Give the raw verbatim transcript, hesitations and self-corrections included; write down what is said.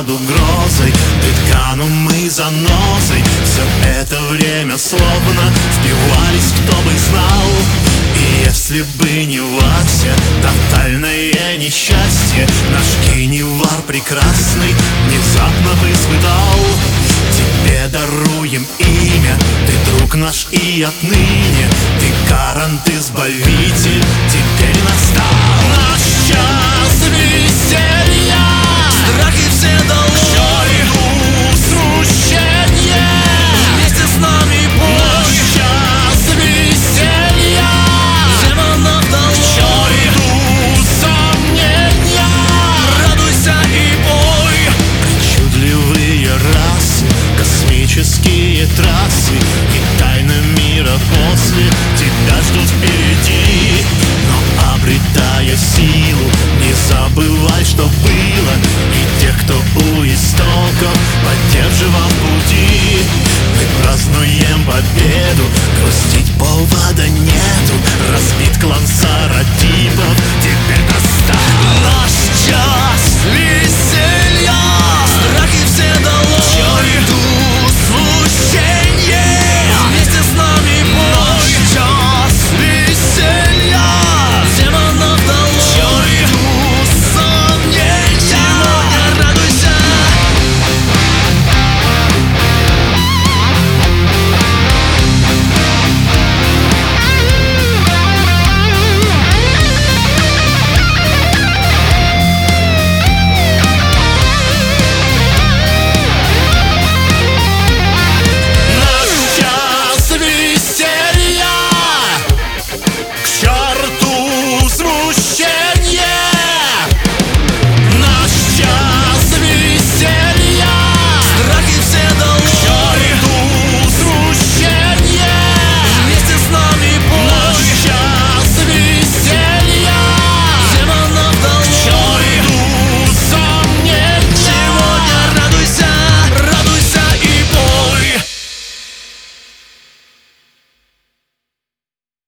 под угрозой, ты ткану мы занозой. Все это время словно впивались, кто бы знал. И если бы не Вася, тотальное несчастье наш генивар прекрасный внезапно бы испытал. Тебе даруем имя, ты друг наш и отныне ты гарант, избавитель, теперь настал наш час веселья. Страхи все долой, смущение, вместе с нами бой. наш час веселья, Демонов долой, сомнения, радуйся и пой. причудливые расы, космические трассы и тайны мира после тебя ждут впереди. Но обретая силу, не забывай, что было, и тех, кто у истоков поддерживал пути. Мы празднуем победу